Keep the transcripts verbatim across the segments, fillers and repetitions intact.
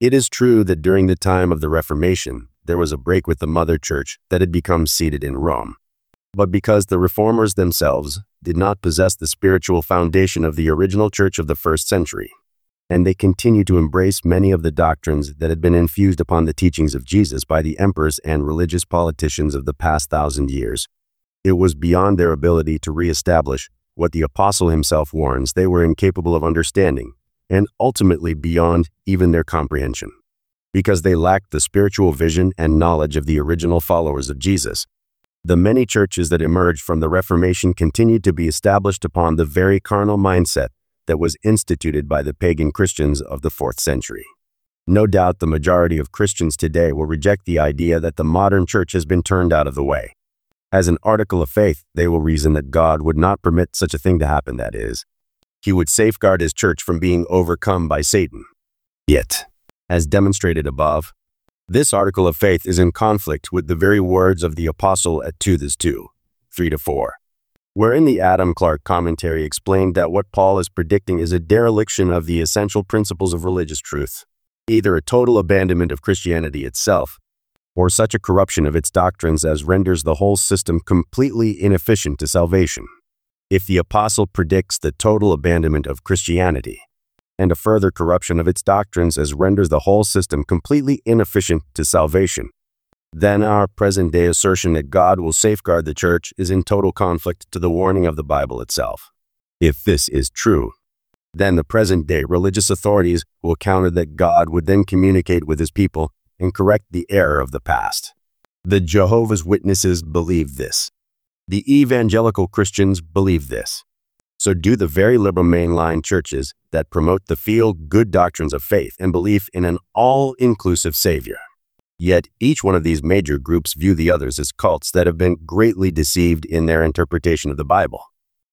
It is true that during the time of the Reformation, there was a break with the mother church that had become seated in Rome. But because the reformers themselves did not possess the spiritual foundation of the original church of the first century, and they continued to embrace many of the doctrines that had been infused upon the teachings of Jesus by the emperors and religious politicians of the past thousand years, it was beyond their ability to reestablish what the apostle himself warns they were incapable of understanding, and ultimately beyond even their comprehension. Because they lacked the spiritual vision and knowledge of the original followers of Jesus, the many churches that emerged from the Reformation continued to be established upon the very carnal mindset that was instituted by the pagan Christians of the fourth century. No doubt the majority of Christians today will reject the idea that the modern church has been turned out of the way. As an article of faith, they will reason that God would not permit such a thing to happen, that is, He would safeguard His church from being overcome by Satan. Yet, as demonstrated above, this article of faith is in conflict with the very words of the apostle at Titus two, three to four, wherein the Adam Clarke commentary explained that what Paul is predicting is a dereliction of the essential principles of religious truth, either a total abandonment of Christianity itself, or such a corruption of its doctrines as renders the whole system completely inefficient to salvation. If the apostle predicts the total abandonment of Christianity, and a further corruption of its doctrines as renders the whole system completely inefficient to salvation, then our present-day assertion that God will safeguard the church is in total conflict to the warning of the Bible itself. If this is true, then the present-day religious authorities will counter that God would then communicate with His people and correct the error of the past. The Jehovah's Witnesses believe this. The evangelical Christians believe this. So do the very liberal mainline churches that promote the feel-good doctrines of faith and belief in an all-inclusive Savior. Yet each one of these major groups view the others as cults that have been greatly deceived in their interpretation of the Bible.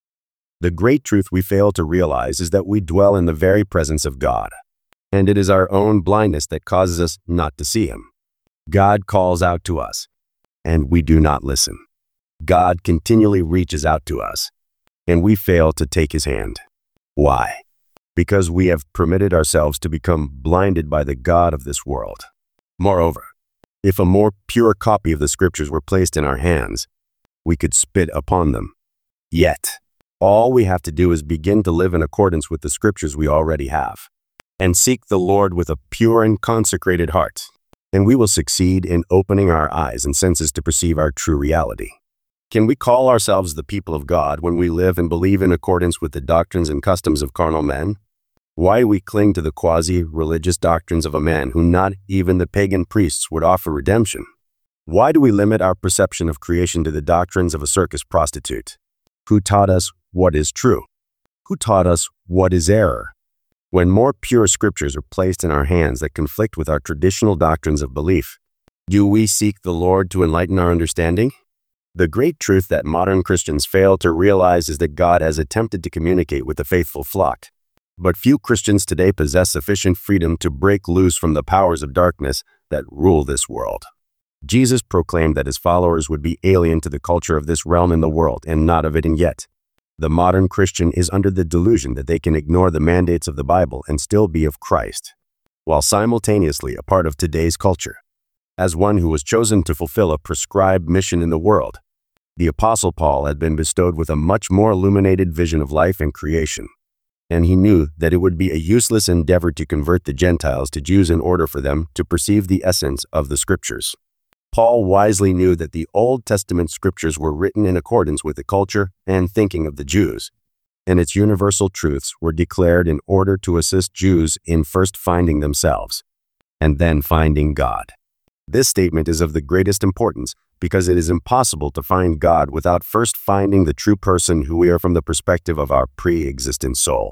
The great truth we fail to realize is that we dwell in the very presence of God, and it is our own blindness that causes us not to see Him. God calls out to us, and we do not listen. God continually reaches out to us, and we fail to take His hand. Why? Because we have permitted ourselves to become blinded by the God of this world. Moreover, if a more pure copy of the Scriptures were placed in our hands, we could spit upon them. Yet, all we have to do is begin to live in accordance with the Scriptures we already have, and seek the Lord with a pure and consecrated heart, and we will succeed in opening our eyes and senses to perceive our true reality. Can we call ourselves the people of God when we live and believe in accordance with the doctrines and customs of carnal men? Why do we cling to the quasi-religious doctrines of a man who not even the pagan priests would offer redemption? Why do we limit our perception of creation to the doctrines of a circus prostitute? Who taught us what is true? Who taught us what is error? When more pure scriptures are placed in our hands that conflict with our traditional doctrines of belief, do we seek the Lord to enlighten our understanding? The great truth that modern Christians fail to realize is that God has attempted to communicate with the faithful flock, but few Christians today possess sufficient freedom to break loose from the powers of darkness that rule this world. Jesus proclaimed that His followers would be alien to the culture of this realm in the world and not of it, and yet the modern Christian is under the delusion that they can ignore the mandates of the Bible and still be of Christ, while simultaneously a part of today's culture. As one who was chosen to fulfill a prescribed mission in the world, the Apostle Paul had been bestowed with a much more illuminated vision of life and creation, and he knew that it would be a useless endeavor to convert the Gentiles to Jews in order for them to perceive the essence of the Scriptures. Paul wisely knew that the Old Testament Scriptures were written in accordance with the culture and thinking of the Jews, and its universal truths were declared in order to assist Jews in first finding themselves, and then finding God. This statement is of the greatest importance because it is impossible to find God without first finding the true person who we are from the perspective of our pre-existent soul.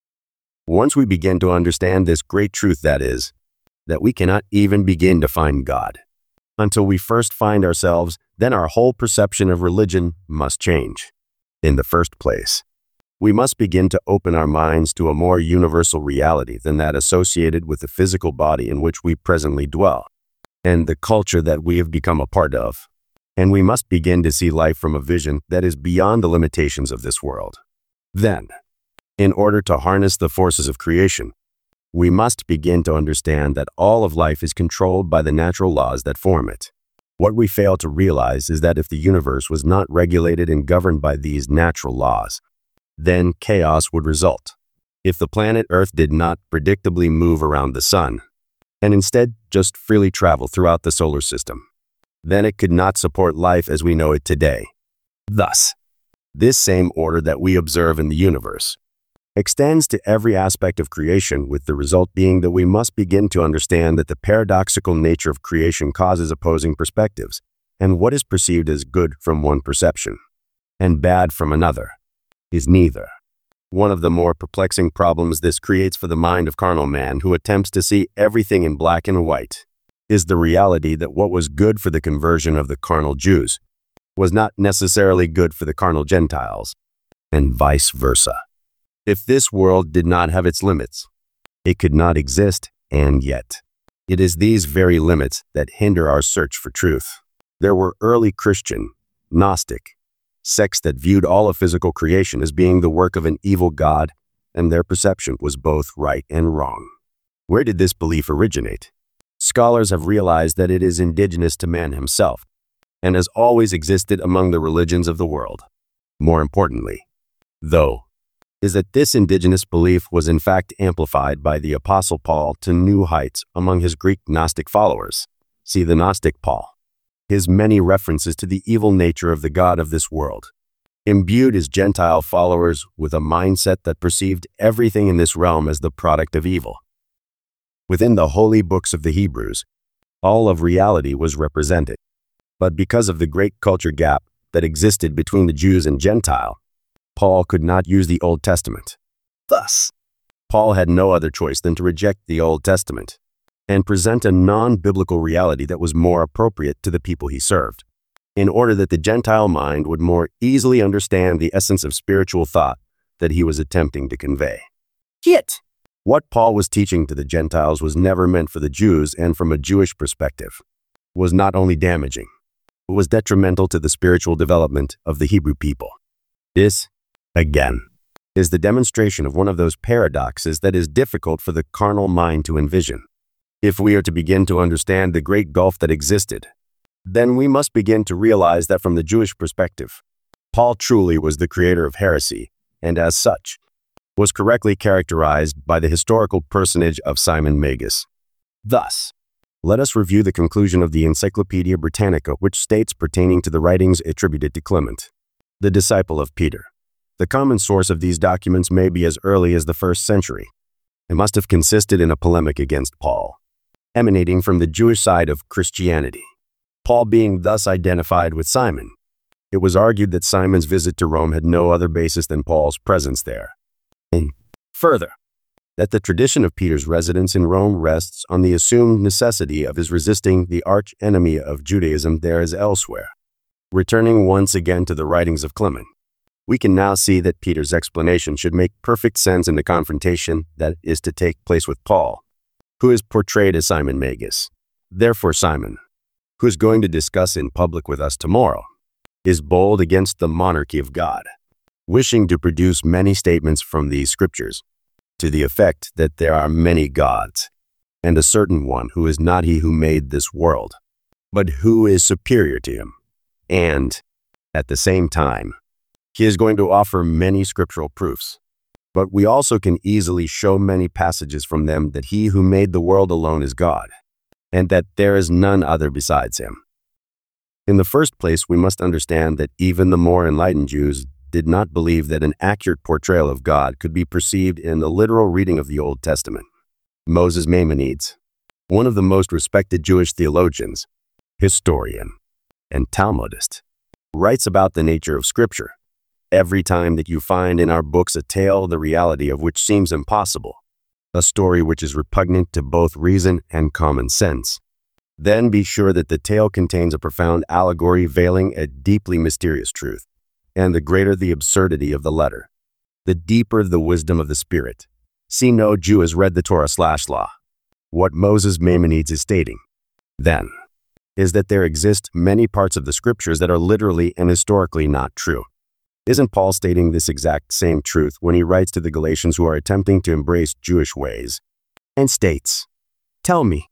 Once we begin to understand this great truth, that is, that we cannot even begin to find God until we first find ourselves, then our whole perception of religion must change. In the first place, we must begin to open our minds to a more universal reality than that associated with the physical body in which we presently dwell, and the culture that we have become a part of. And we must begin to see life from a vision that is beyond the limitations of this world. Then, in order to harness the forces of creation, we must begin to understand that all of life is controlled by the natural laws that form it. What we fail to realize is that if the universe was not regulated and governed by these natural laws, then chaos would result. If the planet Earth did not predictably move around the sun, and instead just freely travel throughout the solar system, then it could not support life as we know it today. Thus, this same order that we observe in the universe extends to every aspect of creation, with the result being that we must begin to understand that the paradoxical nature of creation causes opposing perspectives, and what is perceived as good from one perception and bad from another is neither. One of the more perplexing problems this creates for the mind of carnal man, who attempts to see everything in black and white, is the reality that what was good for the conversion of the carnal Jews was not necessarily good for the carnal Gentiles, and vice versa. If this world did not have its limits, it could not exist, and yet, it is these very limits that hinder our search for truth. There were early Christian, Gnostic, sects that viewed all of physical creation as being the work of an evil God, and their perception was both right and wrong. Where did this belief originate? Scholars have realized that it is indigenous to man himself, and has always existed among the religions of the world. More importantly, though, is that this indigenous belief was in fact amplified by the Apostle Paul to new heights among his Greek Gnostic followers. See the Gnostic Paul. His many references to the evil nature of the God of this world imbued his Gentile followers with a mindset that perceived everything in this realm as the product of evil. Within the holy books of the Hebrews, all of reality was represented. But because of the great culture gap that existed between the Jews and Gentile, Paul could not use the Old Testament. Thus, Paul had no other choice than to reject the Old Testament and present a non-biblical reality that was more appropriate to the people he served, in order that the Gentile mind would more easily understand the essence of spiritual thought that he was attempting to convey. Yet, what Paul was teaching to the Gentiles was never meant for the Jews, and from a Jewish perspective, was not only damaging, but was detrimental to the spiritual development of the Hebrew people. This, again, is the demonstration of one of those paradoxes that is difficult for the carnal mind to envision. If we are to begin to understand the great gulf that existed, then we must begin to realize that from the Jewish perspective, Paul truly was the creator of heresy, and as such, was correctly characterized by the historical personage of Simon Magus. Thus, let us review the conclusion of the Encyclopaedia Britannica, which states pertaining to the writings attributed to Clement, the disciple of Peter. The common source of these documents may be as early as the first century. It must have consisted in a polemic against Paul, emanating from the Jewish side of Christianity. Paul being thus identified with Simon, it was argued that Simon's visit to Rome had no other basis than Paul's presence there. And further, that the tradition of Peter's residence in Rome rests on the assumed necessity of his resisting the arch-enemy of Judaism there as elsewhere. Returning once again to the writings of Clement, we can now see that Peter's explanation should make perfect sense in the confrontation that is to take place with Paul, who is portrayed as Simon Magus. Therefore Simon, who is going to discuss in public with us tomorrow, is bold against the monarchy of God, wishing to produce many statements from these scriptures, to the effect that there are many gods, and a certain one who is not he who made this world, but who is superior to him. And, at the same time, he is going to offer many scriptural proofs. But we also can easily show many passages from them that he who made the world alone is God, and that there is none other besides him. In the first place, we must understand that even the more enlightened Jews did not believe that an accurate portrayal of God could be perceived in the literal reading of the Old Testament. Moses Maimonides, one of the most respected Jewish theologians, historian, and Talmudist, writes about the nature of Scripture. Every time that you find in our books a tale the reality of which seems impossible, a story which is repugnant to both reason and common sense, then be sure that the tale contains a profound allegory veiling a deeply mysterious truth. And the greater the absurdity of the letter, the deeper the wisdom of the spirit. See, no Jew has read the Torah slash law. What Moses Maimonides is stating, then, is that there exist many parts of the scriptures that are literally and historically not true. Isn't Paul stating this exact same truth when he writes to the Galatians who are attempting to embrace Jewish ways and states, "Tell me,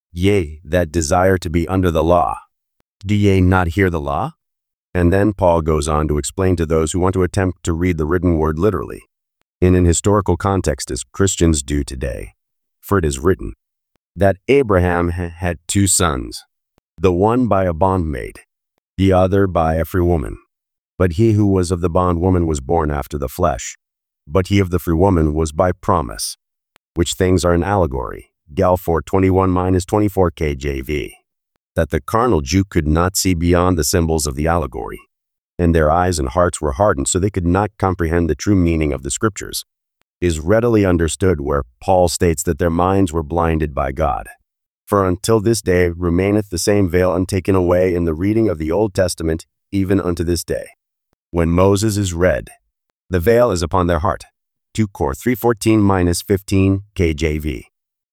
ye that desire to be under the law, do ye not hear the law?" And then Paul goes on to explain to those who want to attempt to read the written word literally, in an historical context as Christians do today. For it is written, that Abraham had two sons, the one by a bondmaid, the other by a free woman. But he who was of the bondwoman was born after the flesh, but he of the free woman was by promise, which things are an allegory, Gal four twenty-one to twenty-four K J V, that the carnal Jew could not see beyond the symbols of the allegory, and their eyes and hearts were hardened so they could not comprehend the true meaning of the scriptures, is readily understood where Paul states that their minds were blinded by God. For until this day remaineth the same veil untaken away in the reading of the Old Testament, even unto this day. When Moses is read, the veil is upon their heart, two Cor three fourteen to fifteen K J V.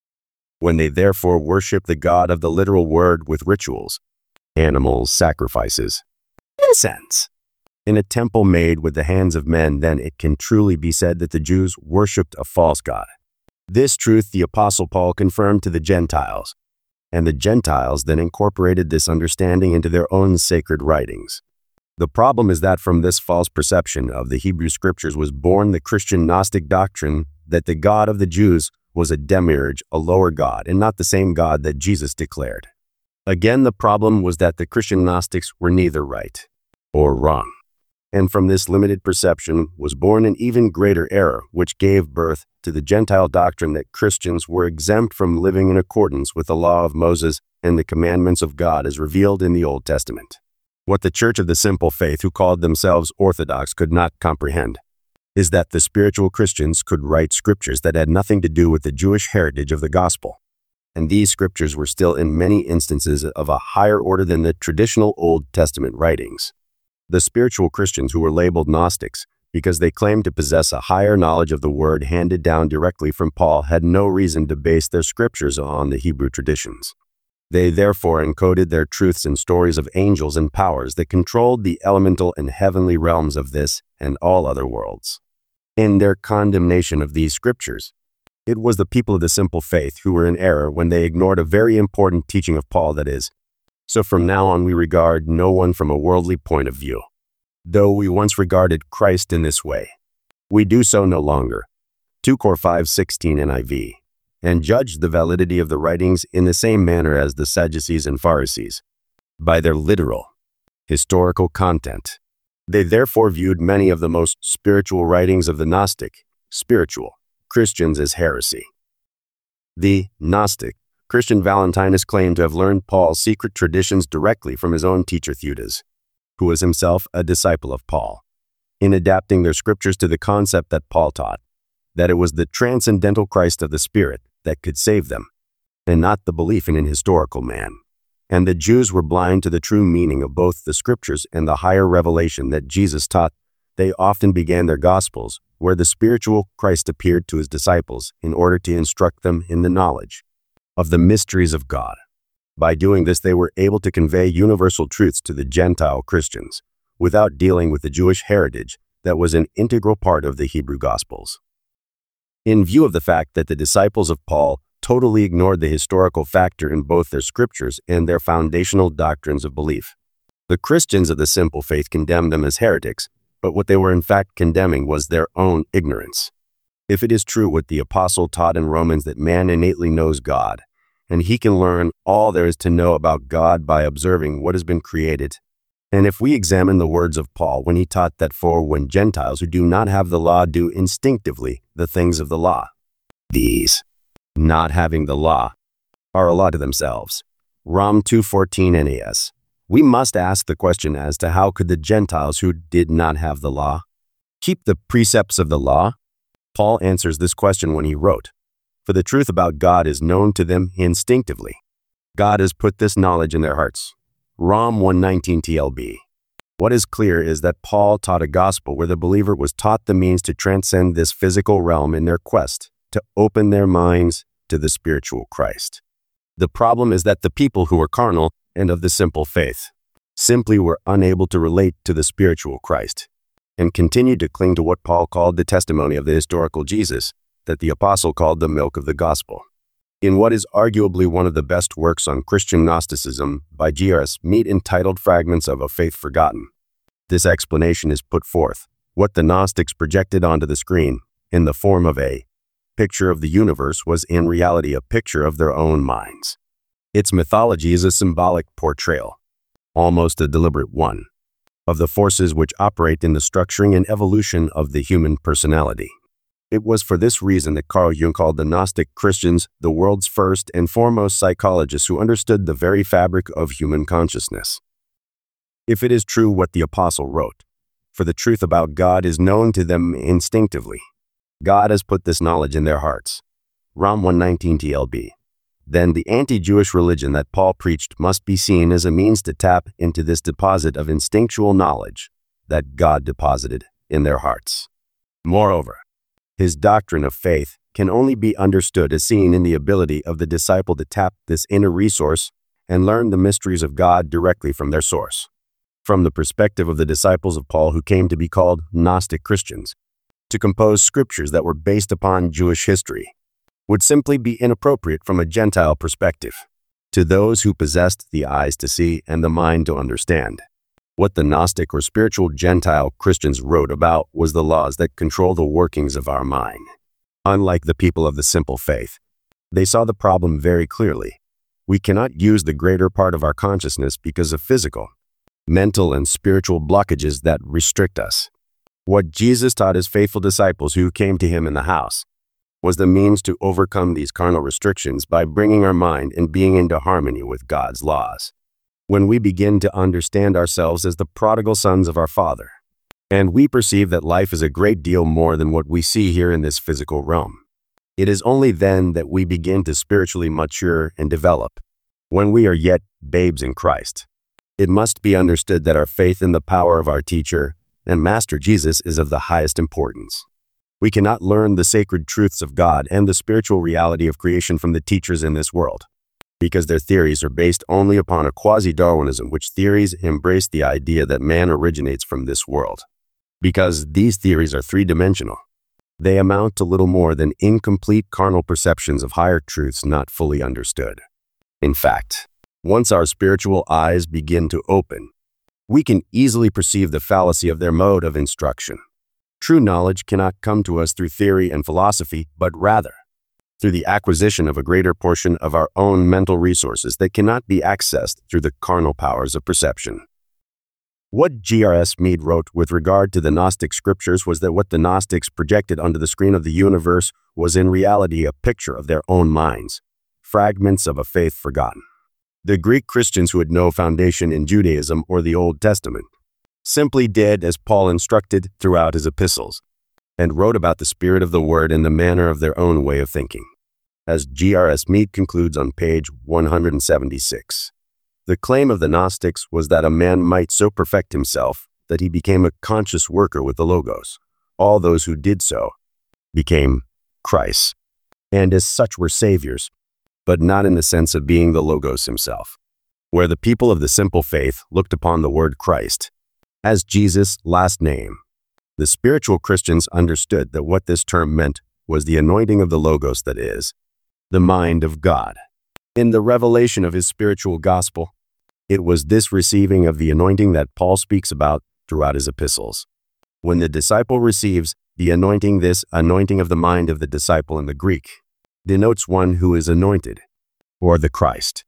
When they therefore worship the God of the literal word with rituals, animals, sacrifices, incense, in a temple made with the hands of men, then it can truly be said that the Jews worshipped a false god. This truth the Apostle Paul confirmed to the Gentiles, and the Gentiles then incorporated this understanding into their own sacred writings. The problem is that from this false perception of the Hebrew Scriptures was born the Christian Gnostic doctrine that the God of the Jews was a demiurge, a lower god, and not the same God that Jesus declared. Again, the problem was that the Christian Gnostics were neither right or wrong. And from this limited perception was born an even greater error, which gave birth to the Gentile doctrine that Christians were exempt from living in accordance with the law of Moses and the commandments of God as revealed in the Old Testament. What the Church of the Simple Faith, who called themselves Orthodox, could not comprehend is that the spiritual Christians could write scriptures that had nothing to do with the Jewish heritage of the gospel. And these scriptures were still in many instances of a higher order than the traditional Old Testament writings. The spiritual Christians who were labeled Gnostics, because they claimed to possess a higher knowledge of the word handed down directly from Paul, had no reason to base their scriptures on the Hebrew traditions. They therefore encoded their truths in stories of angels and powers that controlled the elemental and heavenly realms of this and all other worlds. In their condemnation of these scriptures, it was the people of the simple faith who were in error when they ignored a very important teaching of Paul, that is, so from now on we regard no one from a worldly point of view. Though we once regarded Christ in this way, we do so no longer, two Cor five sixteen N I V, and judged the validity of the writings in the same manner as the Sadducees and Pharisees, by their literal, historical content. They therefore viewed many of the most spiritual writings of the Gnostic, spiritual, Christians as heresy. The Gnostic Christian Valentinus claimed to have learned Paul's secret traditions directly from his own teacher Theudas, who was himself a disciple of Paul, in adapting their scriptures to the concept that Paul taught, that it was the transcendental Christ of the Spirit that could save them, and not the belief in an historical man. And the Jews were blind to the true meaning of both the scriptures and the higher revelation that Jesus taught. They often began their gospels where the spiritual Christ appeared to his disciples in order to instruct them in the knowledge of the mysteries of God. By doing this, they were able to convey universal truths to the Gentile Christians without dealing with the Jewish heritage that was an integral part of the Hebrew Gospels. In view of the fact that the disciples of Paul totally ignored the historical factor in both their scriptures and their foundational doctrines of belief, the Christians of the simple faith condemned them as heretics, but what they were in fact condemning was their own ignorance. If it is true what the apostle taught in Romans that man innately knows God, and he can learn all there is to know about God by observing what has been created, and if we examine the words of Paul when he taught that for when Gentiles who do not have the law do instinctively the things of the law, these, not having the law, are a law to themselves, Rom two fourteen N A S, we must ask the question as to how could the Gentiles who did not have the law keep the precepts of the law? Paul answers this question when he wrote, "For the truth about God is known to them instinctively. God has put this knowledge in their hearts." Rom one nineteen T L B. What is clear is that Paul taught a gospel where the believer was taught the means to transcend this physical realm in their quest to open their minds to the spiritual Christ. The problem is that the people who were carnal and of the simple faith simply were unable to relate to the spiritual Christ and continued to cling to what Paul called the testimony of the historical Jesus, that the apostle called the milk of the gospel. In what is arguably one of the best works on Christian Gnosticism by G R S Mead entitled Fragments of a Faith Forgotten, this explanation is put forth. What the Gnostics projected onto the screen, in the form of a picture of the universe, was in reality a picture of their own minds. Its mythology is a symbolic portrayal, almost a deliberate one, of the forces which operate in the structuring and evolution of the human personality. It was for this reason that Carl Jung called the Gnostic Christians the world's first and foremost psychologists who understood the very fabric of human consciousness. If it is true what the apostle wrote, for the truth about God is known to them instinctively. God has put this knowledge in their hearts. Rom one nineteen T L B. Then the anti-Jewish religion that Paul preached must be seen as a means to tap into this deposit of instinctual knowledge that God deposited in their hearts. Moreover, his doctrine of faith can only be understood as seen in the ability of the disciple to tap this inner resource and learn the mysteries of God directly from their source. From the perspective of the disciples of Paul who came to be called Gnostic Christians, to compose scriptures that were based upon Jewish history would simply be inappropriate from a Gentile perspective. To those who possessed the eyes to see and the mind to understand, what the Gnostic or spiritual Gentile Christians wrote about was the laws that control the workings of our mind. Unlike the people of the simple faith, they saw the problem very clearly. We cannot use the greater part of our consciousness because of physical, mental, and spiritual blockages that restrict us. What Jesus taught his faithful disciples who came to him in the house was the means to overcome these carnal restrictions by bringing our mind and being into harmony with God's laws. When we begin to understand ourselves as the prodigal sons of our Father, and we perceive that life is a great deal more than what we see here in this physical realm, it is only then that we begin to spiritually mature and develop. When we are yet babes in Christ, it must be understood that our faith in the power of our teacher and Master Jesus is of the highest importance. We cannot learn the sacred truths of God and the spiritual reality of creation from the teachers in this world, because their theories are based only upon a quasi-Darwinism, which theories embrace the idea that man originates from this world. Because these theories are three-dimensional, they amount to little more than incomplete carnal perceptions of higher truths not fully understood. In fact, once our spiritual eyes begin to open, we can easily perceive the fallacy of their mode of instruction. True knowledge cannot come to us through theory and philosophy, but rather through the acquisition of a greater portion of our own mental resources that cannot be accessed through the carnal powers of perception. What G R S Mead wrote with regard to the Gnostic scriptures was that what the Gnostics projected onto the screen of the universe was in reality a picture of their own minds, fragments of a faith forgotten. The Greek Christians who had no foundation in Judaism or the Old Testament simply did as Paul instructed throughout his epistles, and wrote about the spirit of the word in the manner of their own way of thinking. As G R S Mead concludes on page one hundred seventy-six, the claim of the Gnostics was that a man might so perfect himself that he became a conscious worker with the Logos. All those who did so became Christ, and as such were saviors, but not in the sense of being the Logos himself. Where the people of the simple faith looked upon the word Christ as Jesus' last name, the spiritual Christians understood that what this term meant was the anointing of the Logos, that is, the mind of God. In the revelation of his spiritual gospel, it was this receiving of the anointing that Paul speaks about throughout his epistles. When the disciple receives the anointing, this anointing of the mind of the disciple in the Greek denotes one who is anointed, or the Christ.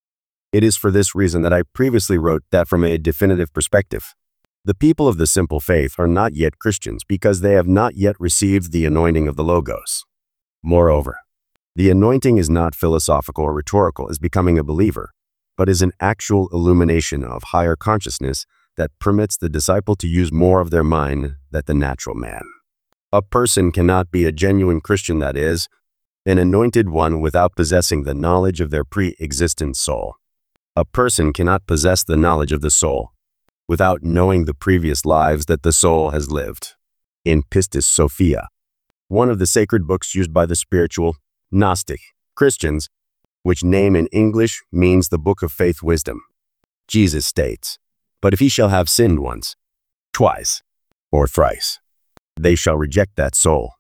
It is for this reason that I previously wrote that from a definitive perspective, the people of the simple faith are not yet Christians because they have not yet received the anointing of the Logos. Moreover, the anointing is not philosophical or rhetorical as becoming a believer, but is an actual illumination of higher consciousness that permits the disciple to use more of their mind than the natural man. A person cannot be a genuine Christian, that is, an anointed one, without possessing the knowledge of their pre-existent soul. A person cannot possess the knowledge of the soul without knowing the previous lives that the soul has lived. In Pistis Sophia, one of the sacred books used by the spiritual Gnostic Christians, which name in English means the Book of Faith Wisdom, Jesus states, "But if he shall have sinned once, twice, or thrice, they shall reject that soul,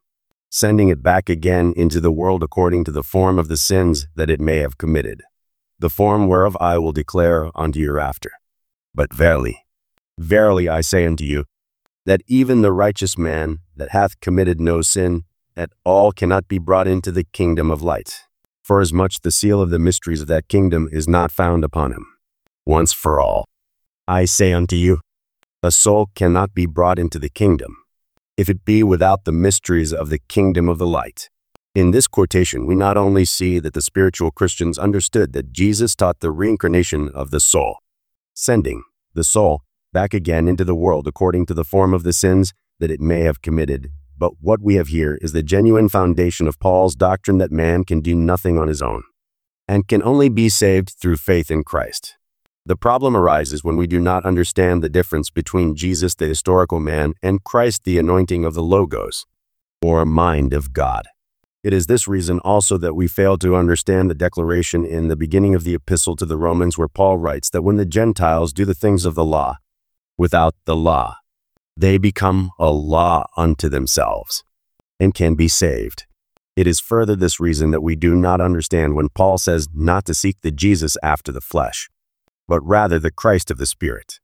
sending it back again into the world according to the form of the sins that it may have committed, the form whereof I will declare unto you hereafter. But verily, verily I say unto you, that even the righteous man that hath committed no sin at all cannot be brought into the kingdom of light, forasmuch the seal of the mysteries of that kingdom is not found upon him. Once for all, I say unto you, a soul cannot be brought into the kingdom, if it be without the mysteries of the kingdom of the light. In this quotation, we not only see that the spiritual Christians understood that Jesus taught the reincarnation of the soul, sending the soul back again into the world according to the form of the sins that it may have committed, but what we have here is the genuine foundation of Paul's doctrine that man can do nothing on his own, and can only be saved through faith in Christ. The problem arises when we do not understand the difference between Jesus, the historical man, and Christ, the anointing of the Logos, or mind of God. It is this reason also that we fail to understand the declaration in the beginning of the epistle to the Romans where Paul writes that when the Gentiles do the things of the law, without the law, they become a law unto themselves, and can be saved. It is further this reason that we do not understand when Paul says not to seek the Jesus after the flesh, but rather the Christ of the Spirit.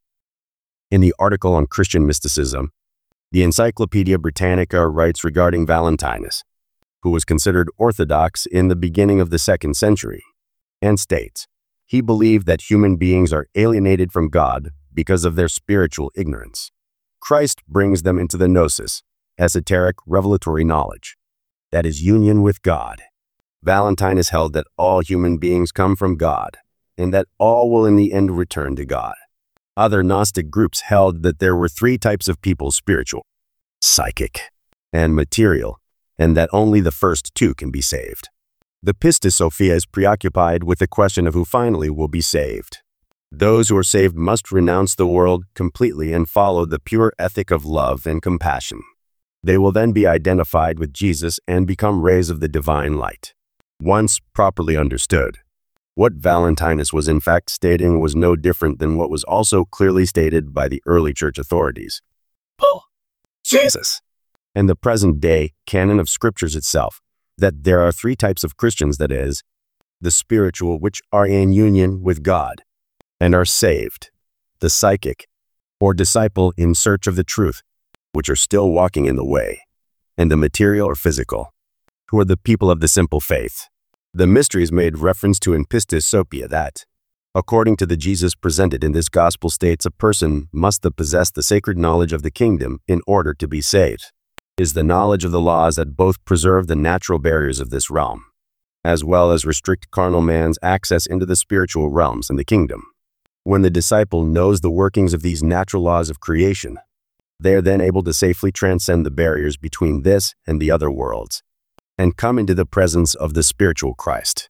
In the article on Christian mysticism, the Encyclopedia Britannica writes regarding Valentinus, who was considered orthodox in the beginning of the second century, and states, he believed that human beings are alienated from God because of their spiritual ignorance. Christ brings them into the gnosis, esoteric revelatory knowledge, that is union with God. Valentinus held that all human beings come from God, and that all will in the end return to God. Other Gnostic groups held that there were three types of people: spiritual, psychic, and material, and that only the first two can be saved. The Pistis Sophia is preoccupied with the question of who finally will be saved. Those who are saved must renounce the world completely and follow the pure ethic of love and compassion. They will then be identified with Jesus and become rays of the divine light. Once properly understood, what Valentinus was in fact stating was no different than what was also clearly stated by the early church authorities, Paul, Jesus, and the present-day canon of scriptures itself, that there are three types of Christians, that is, the spiritual, which are in union with God and are saved, the psychic, or disciple in search of the truth, which are still walking in the way, and the material or physical, who are the people of the simple faith. The mysteries made reference to in Pistis Sophia that, according to the Jesus presented in this gospel, states a person must possess the sacred knowledge of the kingdom in order to be saved, is the knowledge of the laws that both preserve the natural barriers of this realm, as well as restrict carnal man's access into the spiritual realms and the kingdom. When the disciple knows the workings of these natural laws of creation, they are then able to safely transcend the barriers between this and the other worlds, and come into the presence of the spiritual Christ.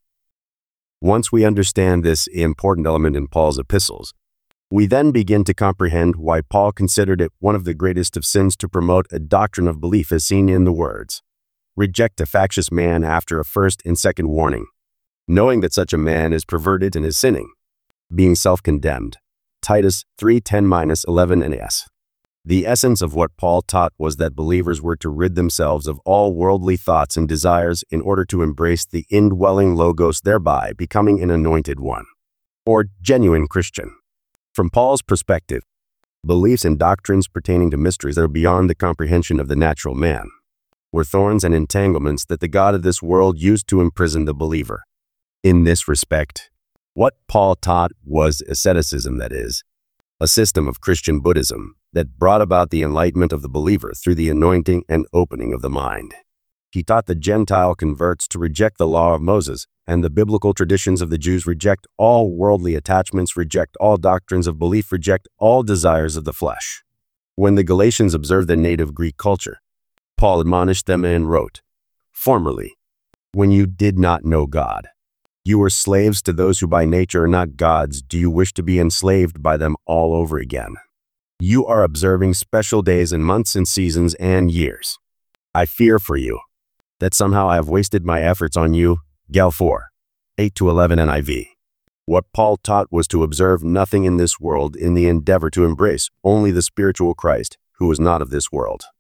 Once we understand this important element in Paul's epistles, we then begin to comprehend why Paul considered it one of the greatest of sins to promote a doctrine of belief as seen in the words, "Reject a factious man after a first and second warning, knowing that such a man is perverted and is sinning, being self-condemned." Titus three ten to eleven N S. The essence of what Paul taught was that believers were to rid themselves of all worldly thoughts and desires in order to embrace the indwelling Logos, thereby becoming an anointed one, or genuine Christian. From Paul's perspective, beliefs and doctrines pertaining to mysteries that are beyond the comprehension of the natural man were thorns and entanglements that the god of this world used to imprison the believer. In this respect, what Paul taught was asceticism, that is, a system of Christian Buddhism that brought about the enlightenment of the believer through the anointing and opening of the mind. He taught the Gentile converts to reject the law of Moses and the biblical traditions of the Jews, reject all worldly attachments, reject all doctrines of belief, reject all desires of the flesh. When the Galatians observed the native Greek culture, Paul admonished them and wrote, "Formerly, when you did not know God, you were slaves to those who by nature are not gods. Do you wish to be enslaved by them all over again? You are observing special days and months and seasons and years. I fear for you that somehow I have wasted my efforts on you." Gal four, eight to eleven N I V. What Paul taught was to observe nothing in this world in the endeavor to embrace only the spiritual Christ, who was not of this world.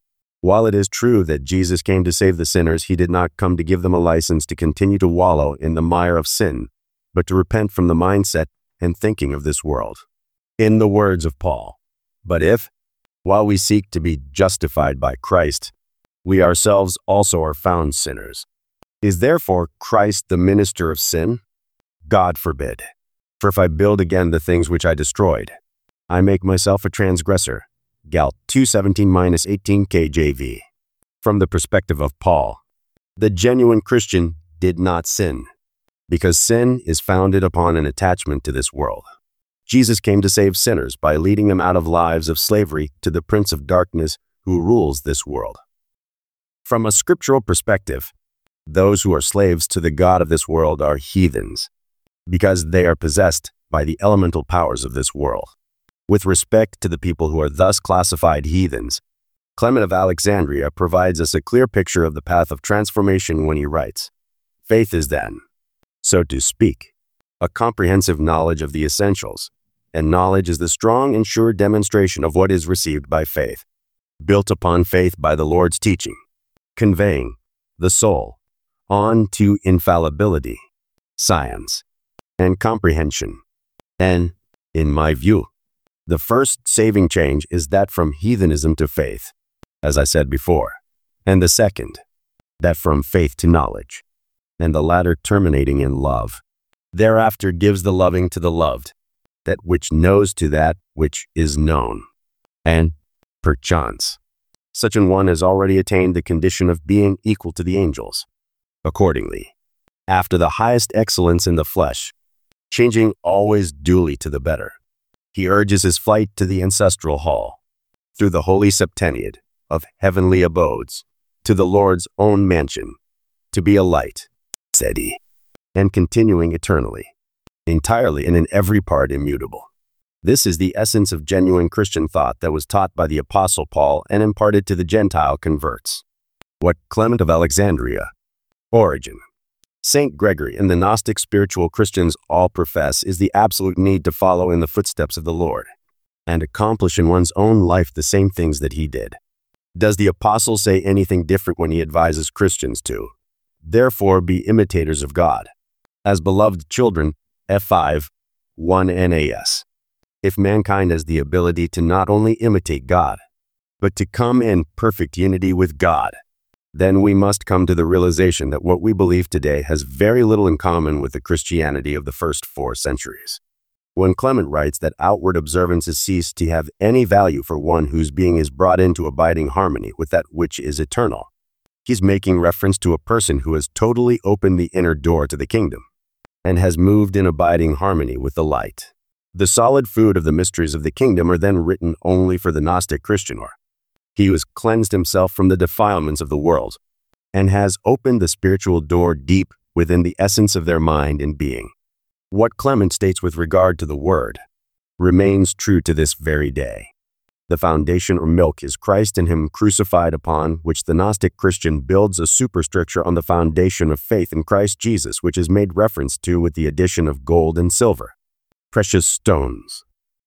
While it is true that Jesus came to save the sinners, he did not come to give them a license to continue to wallow in the mire of sin, but to repent from the mindset and thinking of this world. In the words of Paul, "But if, while we seek to be justified by Christ, we ourselves also are found sinners, is therefore Christ the minister of sin? God forbid. For if I build again the things which I destroyed, I make myself a transgressor." Gal two seventeen to eighteen K J V. From the perspective of Paul, the genuine Christian did not sin, because sin is founded upon an attachment to this world. Jesus came to save sinners by leading them out of lives of slavery to the prince of darkness who rules this world. From a scriptural perspective, those who are slaves to the god of this world are heathens, because they are possessed by the elemental powers of this world. With respect to the people who are thus classified heathens, Clement of Alexandria provides us a clear picture of the path of transformation when he writes, "Faith is then, so to speak, a comprehensive knowledge of the essentials, and knowledge is the strong and sure demonstration of what is received by faith, built upon faith by the Lord's teaching, conveying the soul on to infallibility, science, and comprehension. And, in my view, the first saving change is that from heathenism to faith, as I said before, and the second, that from faith to knowledge, and the latter terminating in love. Thereafter gives the loving to the loved, that which knows to that which is known. And, perchance, such an one has already attained the condition of being equal to the angels. Accordingly, after the highest excellence in the flesh, changing always duly to the better, he urges his flight to the ancestral hall, through the holy septenniad of heavenly abodes, to the Lord's own mansion, to be a light, said he, and continuing eternally, entirely and in every part immutable. This is the essence of genuine Christian thought that was taught by the Apostle Paul and imparted to the Gentile converts. What Clement of Alexandria, Origen, Saint Gregory, and the Gnostic spiritual Christians all profess is the absolute need to follow in the footsteps of the Lord, and accomplish in one's own life the same things that he did. Does the Apostle say anything different when he advises Christians to, therefore, be imitators of God, as beloved children, F five, one N A S? If mankind has the ability to not only imitate God, but to come in perfect unity with God, then we must come to the realization that what we believe today has very little in common with the Christianity of the first four centuries. When Clement writes that outward observances cease to have any value for one whose being is brought into abiding harmony with that which is eternal, he's making reference to a person who has totally opened the inner door to the kingdom and has moved in abiding harmony with the light. The solid food of the mysteries of the kingdom are then written only for the Gnostic Christian, or he who has cleansed himself from the defilements of the world and has opened the spiritual door deep within the essence of their mind and being. What Clement states with regard to the Word remains true to this very day. The foundation or milk is Christ and him crucified, upon which the Gnostic Christian builds a superstructure on the foundation of faith in Christ Jesus, which is made reference to with the addition of gold and silver, precious stones.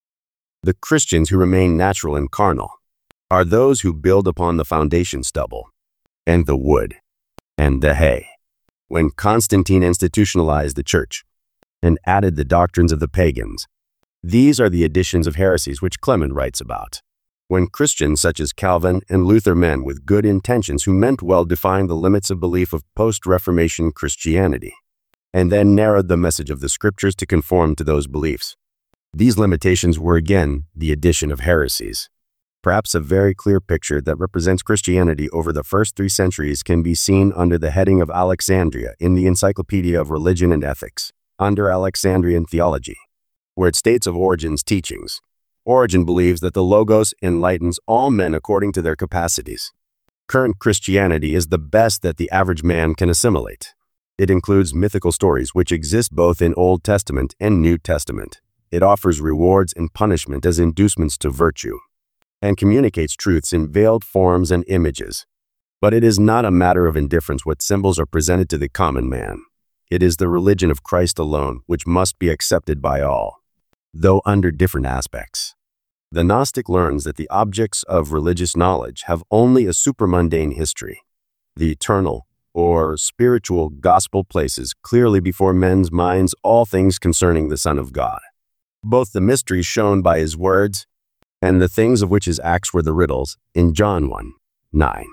The Christians who remain natural and carnal are those who build upon the foundation stubble, and the wood, and the hay. When Constantine institutionalized the church and added the doctrines of the pagans, these are the additions of heresies which Clement writes about. When Christians such as Calvin and Luther, men with good intentions who meant well, defined the limits of belief of post-Reformation Christianity, and then narrowed the message of the scriptures to conform to those beliefs, these limitations were again the addition of heresies. Perhaps a very clear picture that represents Christianity over the first three centuries can be seen under the heading of Alexandria in the Encyclopedia of Religion and Ethics, under Alexandrian Theology, where it states of Origen's teachings. Origen believes that the Logos enlightens all men according to their capacities. Current Christianity is the best that the average man can assimilate. It includes mythical stories which exist both in Old Testament and New Testament. It offers rewards and punishment as inducements to virtue, and communicates truths in veiled forms and images. But it is not a matter of indifference what symbols are presented to the common man. It is the religion of Christ alone which must be accepted by all, though under different aspects. The Gnostic learns that the objects of religious knowledge have only a supramundane history. The eternal, or spiritual gospel places clearly before men's minds all things concerning the Son of God, both the mysteries shown by his words and the things of which his acts were the riddles, in John one nine.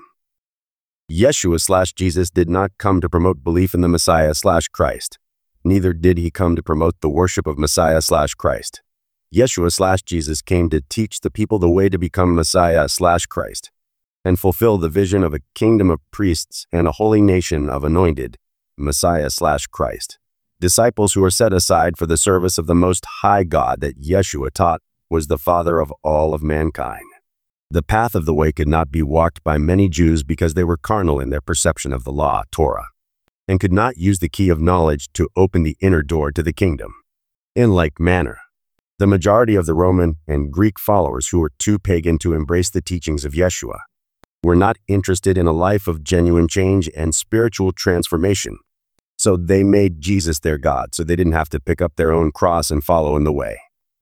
Yeshua slash Jesus did not come to promote belief in the Messiah slash Christ. Neither did he come to promote the worship of Messiah slash Christ. Yeshua slash Jesus came to teach the people the way to become Messiah slash Christ and fulfill the vision of a kingdom of priests and a holy nation of anointed Messiah slash Christ, disciples who are set aside for the service of the Most High God that Yeshua taught was the Father of all of mankind. The path of the way could not be walked by many Jews because they were carnal in their perception of the law, Torah, and could not use the key of knowledge to open the inner door to the kingdom. In like manner, the majority of the Roman and Greek followers who were too pagan to embrace the teachings of Yeshua were not interested in a life of genuine change and spiritual transformation. So they made Jesus their God so they didn't have to pick up their own cross and follow in the way.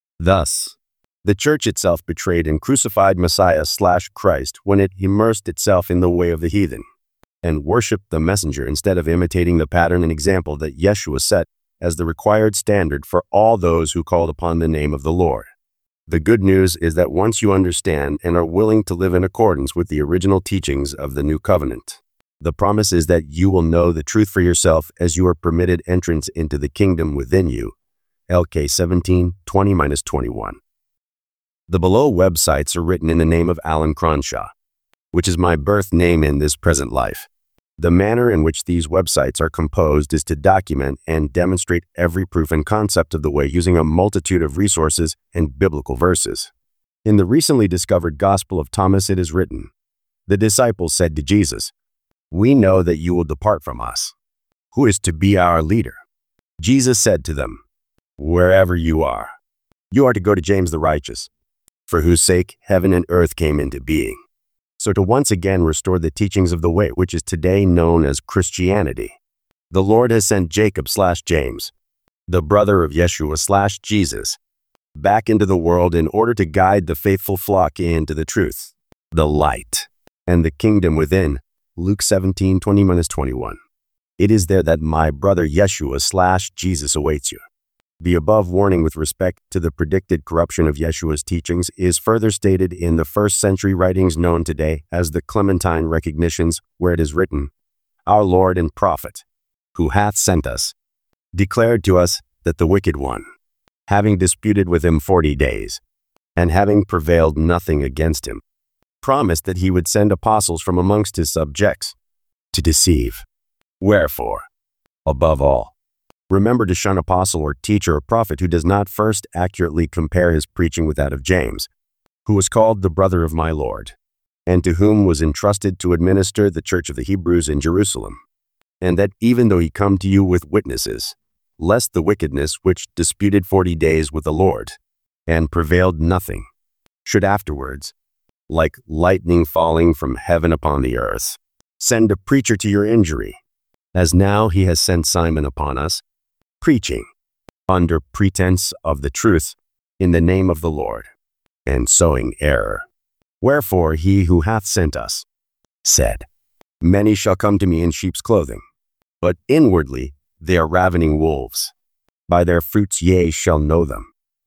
Thus, the church itself betrayed and crucified Messiah slash Christ when it immersed itself in the way of the heathen and worshiped the messenger instead of imitating the pattern and example that Yeshua set as the required standard for all those who called upon the name of the Lord. The good news is that once you understand and are willing to live in accordance with the original teachings of the new covenant, the promise is that you will know the truth for yourself as you are permitted entrance into the kingdom within you. L K seventeen twenty to twenty-one. The below websites are written in the name of Alan Cronshaw, which is my birth name in this present life. The manner in which these websites are composed is to document and demonstrate every proof and concept of the way using a multitude of resources and biblical verses. In the recently discovered Gospel of Thomas it is written, "The disciples said to Jesus, 'We know that you will depart from us. Who is to be our leader?' Jesus said to them, 'Wherever you are, you are to go to James the righteous, for whose sake heaven and earth came into being.'" So to once again restore the teachings of the way, which is today known as Christianity, the Lord has sent Jacob slash James, the brother of Yeshua slash Jesus, back into the world in order to guide the faithful flock into the truth, the light, and the kingdom within. Luke seventeen twenty to twenty-one. It is there that my brother Yeshua slash Jesus awaits you. The above warning with respect to the predicted corruption of Yeshua's teachings is further stated in the first century writings known today as the Clementine Recognitions, where it is written, "Our Lord and Prophet, who hath sent us, declared to us that the wicked one, having disputed with him forty days, and having prevailed nothing against him, promised that he would send apostles from amongst his subjects to deceive. Wherefore, above all, remember to shun apostle or teacher or prophet who does not first accurately compare his preaching with that of James, who was called the brother of my Lord, and to whom was entrusted to administer the church of the Hebrews in Jerusalem. And that even though he come to you with witnesses, lest the wickedness which disputed forty days with the Lord, and prevailed nothing, should afterwards, like lightning falling from heaven upon the earth, send a preacher to your injury, as now he has sent Simon upon us, preaching, under pretense of the truth, in the name of the Lord, and sowing error. Wherefore he who hath sent us said, Many shall come to me in sheep's clothing, but inwardly they are ravening wolves. By their fruits ye shall know them.